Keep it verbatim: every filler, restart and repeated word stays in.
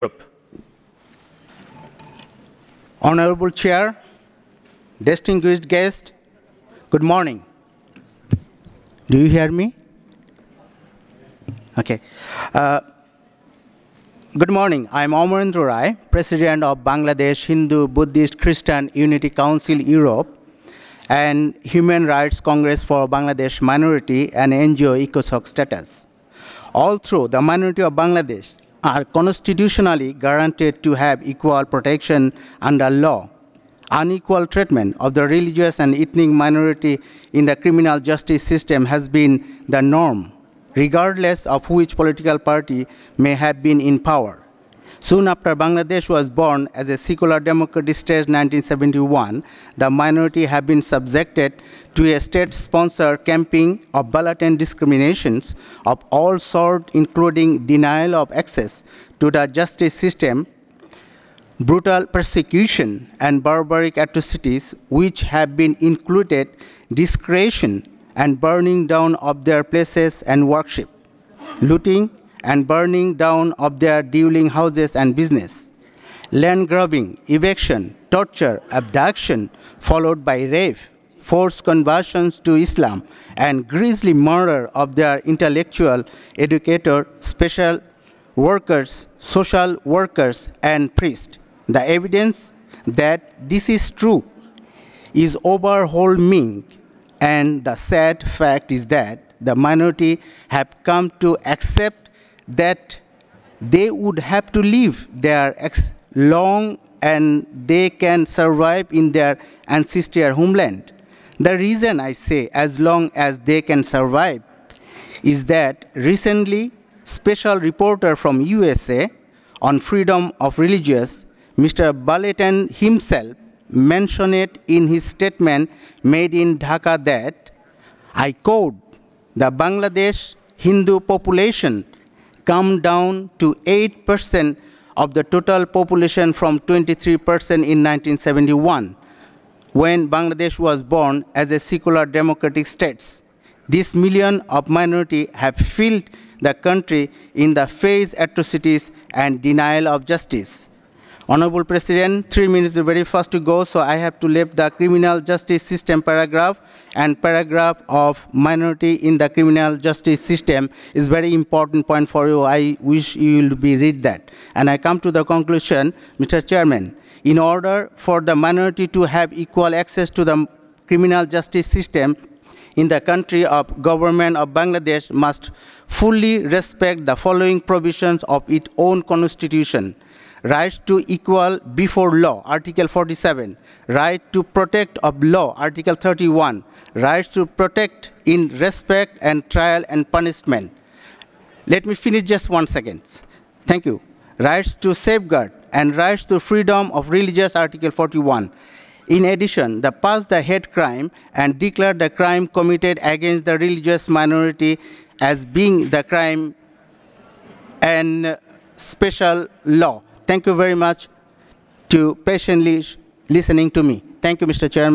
Europe. Honorable Chair, distinguished guests, good morning. Do you hear me? Okay. Uh, good morning. I am Amarendra Rai, President of Bangladesh Hindu Buddhist Christian Unity Council Europe and Human Rights Congress for Bangladesh Minority and N G O ECOSOC status. Although the minority of Bangladesh are constitutionally guaranteed to have equal protection under law, unequal treatment of the religious and ethnic minority in the criminal justice system has been the norm, regardless of which political party may have been in power. Soon after Bangladesh was born as a secular democratic state in nineteen seventy-one, the minority have been subjected to a state-sponsored campaign of blatant discriminations of all sorts, including denial of access to the justice system, brutal persecution and barbaric atrocities which have been included desecration and burning down of their places and worship, looting and burning down of their dwelling houses and business, land grabbing, eviction, torture, abduction, followed by rape, forced conversions to Islam, and grisly murder of their intellectual, educator, special workers, social workers, and priests. The evidence that this is true is overwhelming, and the sad fact is that the minority have come to accept that they would have to leave their ex long and they can survive in their ancestral homeland. The reason I say as long as they can survive is that recently special reporter from U S A on freedom of religious, Mister Balaton himself mentioned it in his statement made in Dhaka that, I quote, the Bangladesh Hindu population come down to eight percent of the total population from twenty-three percent in nineteen seventy-one, when Bangladesh was born as a secular democratic state. This million of minority have filled the country in the face atrocities and denial of justice. Honorable President, three minutes is very fast to go, so I have to leave the criminal justice system paragraph, and paragraph of minority in the criminal justice system is very important point for you. I wish you will be read that. And I come to the conclusion, Mister Chairman, in order for the minority to have equal access to the criminal justice system in the country of government of Bangladesh must fully respect the following provisions of its own constitution. Right to equal before law, Article forty-seven. Right to protect of law, Article thirty-one. Rights to protect in respect and trial and punishment. Let me finish just one second. Thank you. Rights to safeguard and rights to freedom of religious, Article forty-one. In addition, the pass the hate crime and declare the crime committed against the religious minority as being the crime and special law. Thank you very much to patiently listening to me. Thank you, Mister Chairman.